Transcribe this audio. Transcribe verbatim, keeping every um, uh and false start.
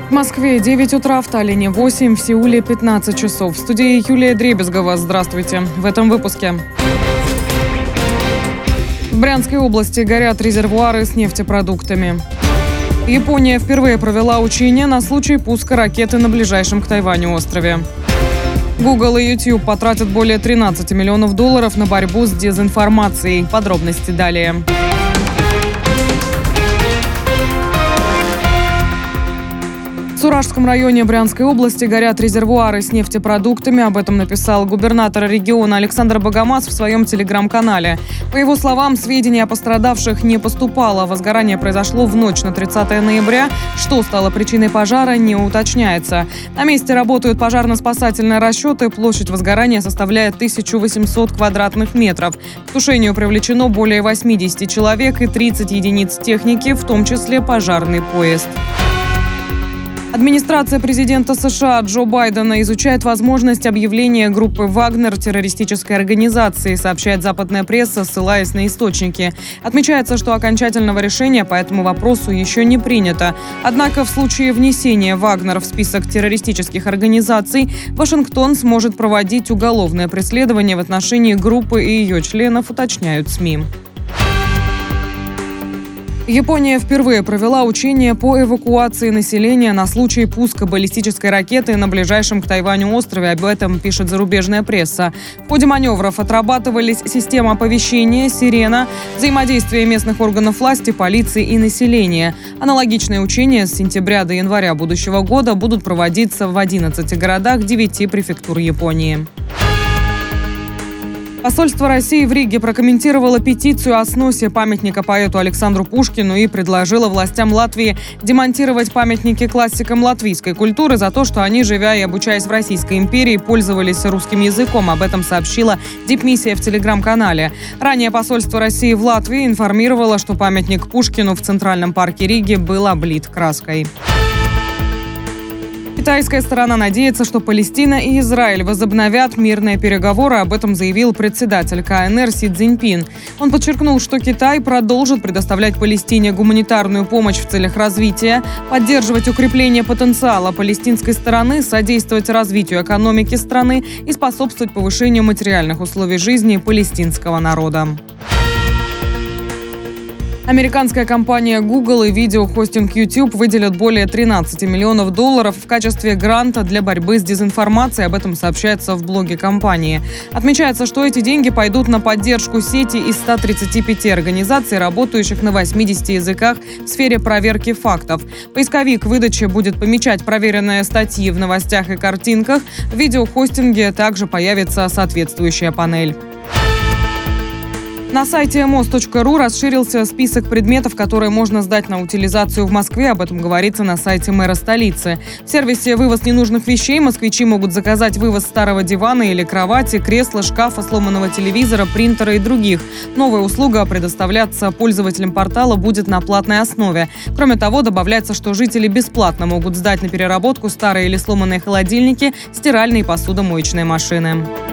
В Москве девять утра, в Таллине восемь, в Сеуле пятнадцать часов. В студии Юлия Дребезгова. Здравствуйте. В этом выпуске. В Брянской области горят резервуары с нефтепродуктами. Япония впервые провела учения на случай пуска ракеты на ближайшем к Тайваню острове. Google и YouTube потратят более тринадцати миллионов долларов на борьбу с дезинформацией. Подробности далее. В Суражском районе Брянской области горят резервуары с нефтепродуктами. Об этом написал губернатор региона Александр Богомаз в своем телеграм-канале. По его словам, сведений о пострадавших не поступало. Возгорание произошло в ночь на тридцатое ноября. Что стало причиной пожара, не уточняется. На месте работают пожарно-спасательные расчеты. Площадь возгорания составляет тысячу восемьсот квадратных метров. К тушению привлечено более восьмидесяти человек и тридцати единиц техники, в том числе пожарный поезд. Администрация президента США Джо Байдена изучает возможность объявления группы «Вагнер» террористической организацией, сообщает западная пресса, ссылаясь на источники. Отмечается, что окончательного решения по этому вопросу еще не принято. Однако в случае внесения «Вагнер» в список террористических организаций Вашингтон сможет проводить уголовное преследование в отношении группы и ее членов, уточняют СМИ. Япония впервые провела учения по эвакуации населения на случай пуска баллистической ракеты на ближайшем к Тайваню острове. Об этом пишет зарубежная пресса. В ходе маневров отрабатывались система оповещения, сирена, взаимодействие местных органов власти, полиции и населения. Аналогичные учения с сентября до января будущего года будут проводиться в одиннадцати городах девяти префектур Японии. Посольство России в Риге прокомментировало петицию о сносе памятника поэту Александру Пушкину и предложило властям Латвии демонтировать памятники классикам латвийской культуры за то, что они, живя и обучаясь в Российской империи, пользовались русским языком. Об этом сообщила дипмиссия в телеграм-канале. Ранее посольство России в Латвии информировало, что памятник Пушкину в Центральном парке Риги был облит краской. Китайская сторона надеется, что Палестина и Израиль возобновят мирные переговоры. Об этом заявил председатель ка эн эр Си Цзиньпин. Он подчеркнул, что Китай продолжит предоставлять Палестине гуманитарную помощь в целях развития, поддерживать укрепление потенциала палестинской стороны, содействовать развитию экономики страны и способствовать повышению материальных условий жизни палестинского народа. Американская компания Google и видеохостинг YouTube выделят более тринадцати миллионов долларов в качестве гранта для борьбы с дезинформацией. Об этом сообщается в блоге компании. Отмечается, что эти деньги пойдут на поддержку сети из ста тридцати пяти организаций, работающих на восьмидесяти языках в сфере проверки фактов. Поисковик выдачи будет помечать проверенные статьи в новостях и картинках. В видеохостинге также появится соответствующая панель. На сайте эм о эс точка ру расширился список предметов, которые можно сдать на утилизацию в Москве. Об этом говорится на сайте мэра столицы. В сервисе «Вывоз ненужных вещей» москвичи могут заказать вывоз старого дивана или кровати, кресла, шкафа, сломанного телевизора, принтера и других. Новая услуга предоставляться пользователям портала будет на платной основе. Кроме того, добавляется, что жители бесплатно могут сдать на переработку старые или сломанные холодильники, стиральные и посудомоечные машины.